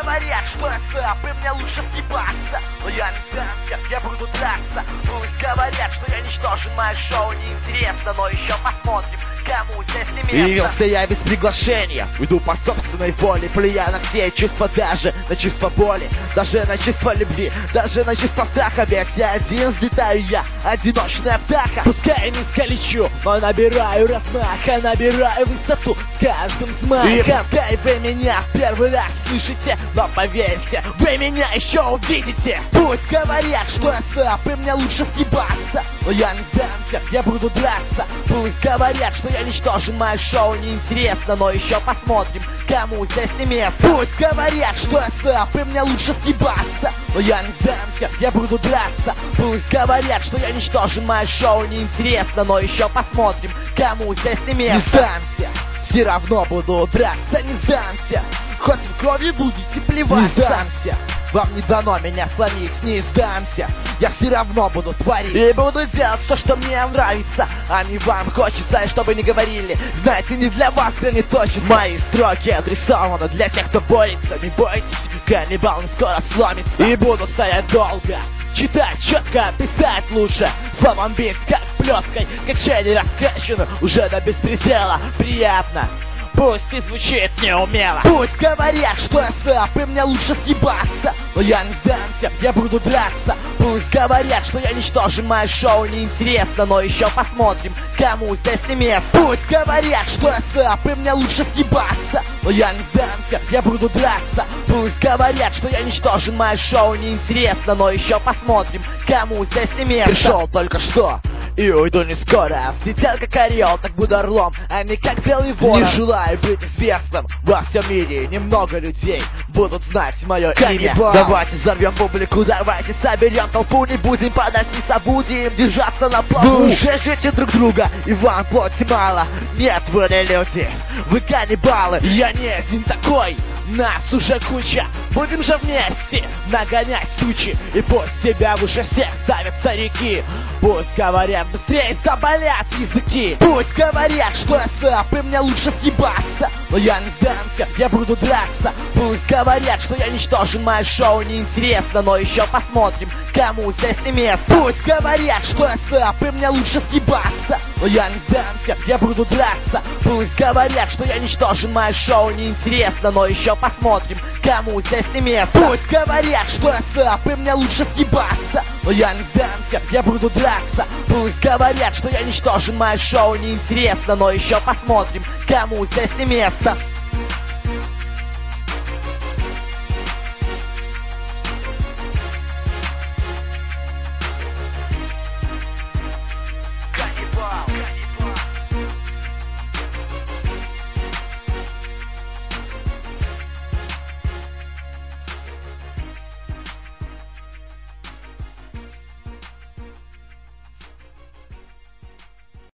говорят, что я слаб, и мне лучше съебаться. Но я не сдамся, я буду драться. Пусть говорят, что я ничтожен, мое шоу неинтересно, но еще посмотрим, кому здесь не место. Явился я без приглашения, уйду по собственной воле, плюя на все чувства, даже на чувства боли, даже на чувства любви, даже на чувства страха. Ведь я один взлетаю, я одиночная птаха. Пускай низко лечу, но набираю размаха, набираю высоту с каждым взмахом. И пускай вы меня в первый раз слышите, но поверьте, вы меня еще увидите. Пусть говорят, что я слаб, и мне лучше съебаться, но я не сдамся, я буду драться. Пусть говорят, что я ничтожен, мое шоу неинтересно, но еще посмотрим, кому здесь не место. Пусть говорят, что я слаб, и мне лучше съебаться, но я не сдамся, я буду драться. Пусть говорят, что я ничтожен, мое шоу неинтересно, но еще посмотрим, кому здесь не место. Не сдамся, все равно буду драться, не сдамся, хоть в крови будете плеваться. Не сдамся, вам не дано меня сломить, не сдамся, я все равно буду творить и буду делать то, что мне нравится, а не вам хочется, и чтобы не говорили. Знаете, не для вас граниточек, мои строки адресованы для тех, кто борется. Не бойтесь, каннибал не скоро сломится. И буду стоять долго, читать четко, писать лучше, словом бить как плеткой, качели раскачаны уже до беспредела. Приятно, пусть и звучит неумело. Пусть говорят, что я слаб, и мне лучше съебаться, но я не сдамся, я буду драться. Пусть говорят, что я ничтожен, мое шоу неинтересно, но еще посмотрим, кому здесь не место. Пусть говорят, что я слаб, и мне лучше съебаться, но я не сдамся, я буду драться. Пусть говорят, что я ничтожен, мое шоу неинтересно, но еще посмотрим, кому здесь не место. Пришел только что и уйду не скоро. Взлетел как орел, так буду орлом, а не как белый ворон. Не желаю быть известным во всем мире, немного людей будут знать мое имя. Давайте взорвем публику, давайте соберем толпу, не будем падать, не забудем держаться на плаву. Вы уже ждете друг друга, и вам плоти мало. Нет, вы не люди, вы каннибалы. Я не один такой, нас уже куча. Будем же вместе нагонять тучи, и пусть тебя уже всех давят старики. Пусть говорят, быстрее заболят языки. Пусть говорят, что я слаб, и мне лучше съебаться, но я не сдамся, я буду драться. Пусть говорят, что я ничтожен, мое шоу неинтересно, но еще посмотрим, кому здесь не место. Пусть говорят, что я слаб, и мне лучше съебаться, но я не сдамся, я буду драться. Пусть говорят, что я ничтожен, мое шоу неинтересно, но еще посмотрим, кому здесь не место. Пусть говорят, что я слаб, и мне лучше съебаться, но я не сдамся, я буду драться. Пусть говорят, что я ничтожен, мое шоу неинтересно, но еще посмотрим, кому здесь не место.